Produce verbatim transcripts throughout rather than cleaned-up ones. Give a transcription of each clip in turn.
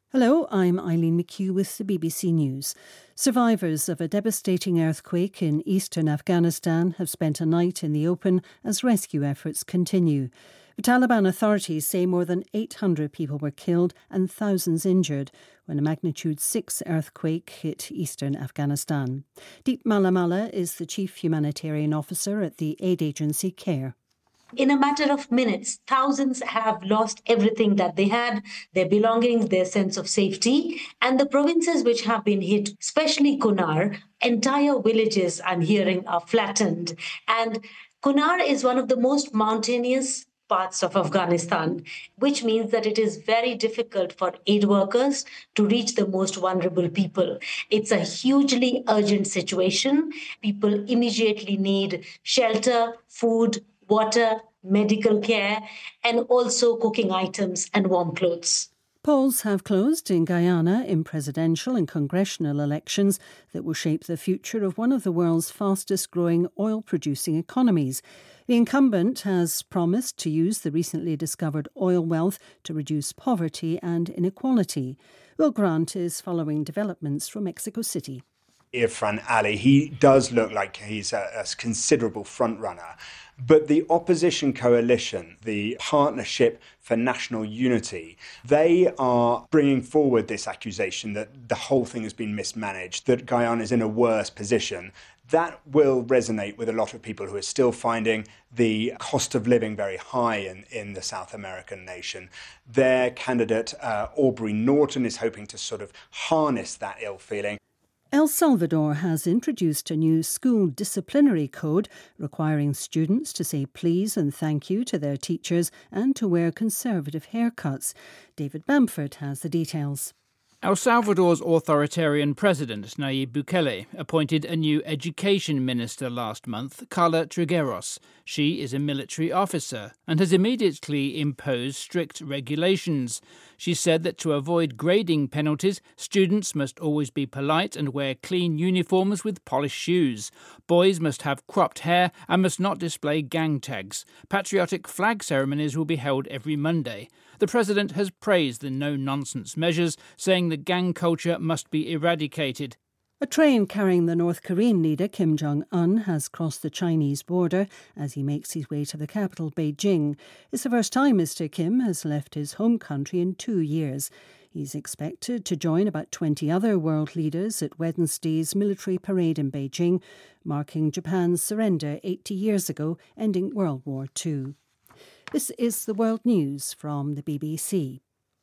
Hello, I'm Eileen McHugh with the B B C News. Survivors of a devastating earthquake in eastern Afghanistan have spent a night in the open as rescue efforts continue. The Taliban authorities say more than eight hundred people were killed and thousands injured when a magnitude six earthquake hit eastern Afghanistan. Deep Malamala is the chief humanitarian officer at the aid agency CARE. In a matter of minutes, thousands have lost everything that they had, their belongings, their sense of safety. And the provinces which have been hit, especially Kunar, entire villages, I'm hearing, are flattened. And Kunar is one of the most mountainous parts of Afghanistan, which means that it is very difficult for aid workers to reach the most vulnerable people. It's a hugely urgent situation. People immediately need shelter, food, water, medical care, and also cooking items and warm clothes. Polls have closed in Guyana in presidential and congressional elections that will shape the future of one of the world's fastest-growing oil-producing economies. The incumbent has promised to use the recently discovered oil wealth to reduce poverty and inequality. Will Grant is following developments from Mexico City. Irfan Ali, he does look like he's a, a considerable front-runner. But the opposition coalition, the Partnership for National Unity, they are bringing forward this accusation that the whole thing has been mismanaged, that Guyana is in a worse position. That will resonate with a lot of people who are still finding the cost of living very high in, in the South American nation. Their candidate, uh, Aubrey Norton, is hoping to sort of harness that ill feeling. El Salvador has introduced a new school disciplinary code requiring students to say please and thank you to their teachers and to wear conservative haircuts. David Bamford has the details. El Salvador's authoritarian president, Nayib Bukele, appointed a new education minister last month, Carla Trigueros. She is a military officer and has immediately imposed strict regulations. She said that to avoid grading penalties, students must always be polite and wear clean uniforms with polished shoes. Boys must have cropped hair and must not display gang tags. Patriotic flag ceremonies will be held every Monday. The president has praised the no-nonsense measures, saying the gang culture must be eradicated. A train carrying the North Korean leader Kim Jong-un has crossed the Chinese border as he makes his way to the capital, Beijing. It's the first time Mister Kim has left his home country in two years. He's expected to join about twenty other world leaders at Wednesday's military parade in Beijing, marking Japan's surrender eighty years ago, ending World War Two. This is the World News from the B B C.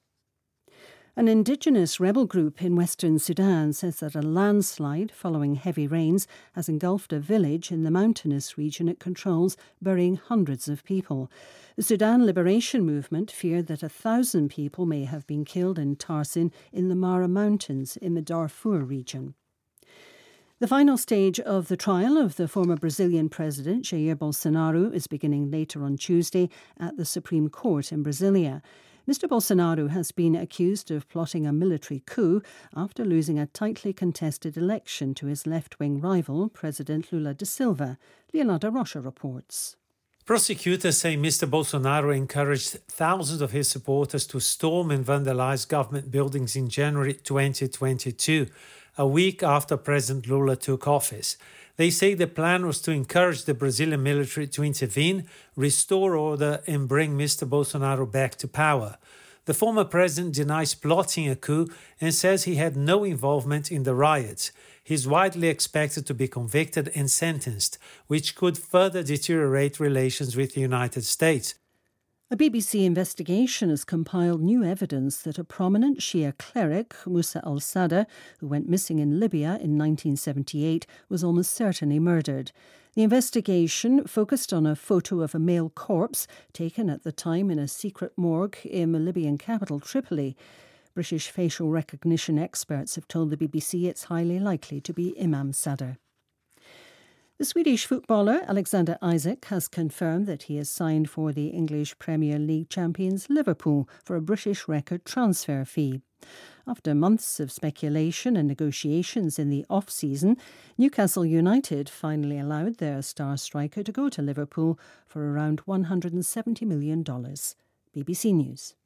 An indigenous rebel group in Western Sudan says that a landslide following heavy rains has engulfed a village in the mountainous region it controls, burying hundreds of people. The Sudan Liberation Movement feared that a thousand people may have been killed in Tarsin in the Mara Mountains in the Darfur region. The final stage of the trial of the former Brazilian president, Jair Bolsonaro, is beginning later on Tuesday at the Supreme Court in Brasilia. Mister Bolsonaro has been accused of plotting a military coup after losing a tightly contested election to his left-wing rival, President Lula da Silva. Leonardo Rocha reports. Prosecutors say Mister Bolsonaro encouraged thousands of his supporters to storm and vandalize government buildings in January twenty twenty-two, a week after President Lula took office. They say the plan was to encourage the Brazilian military to intervene, restore order and bring Mister Bolsonaro back to power. The former president denies plotting a coup and says he had no involvement in the riots. He's widely expected to be convicted and sentenced, which could further deteriorate relations with the United States. A B B C investigation has compiled new evidence that a prominent Shia cleric, Musa al-Sadr, who went missing in Libya in nineteen seventy-eight, was almost certainly murdered. The investigation focused on a photo of a male corpse taken at the time in a secret morgue in the Libyan capital, Tripoli. British facial recognition experts have told the B B C it's highly likely to be Imam Sadr. The Swedish footballer Alexander Isak has confirmed that he has signed for the English Premier League champions Liverpool for a British record transfer fee. After months of speculation and negotiations in the off-season, Newcastle United finally allowed their star striker to go to Liverpool for around one hundred seventy million dollars. B B C News.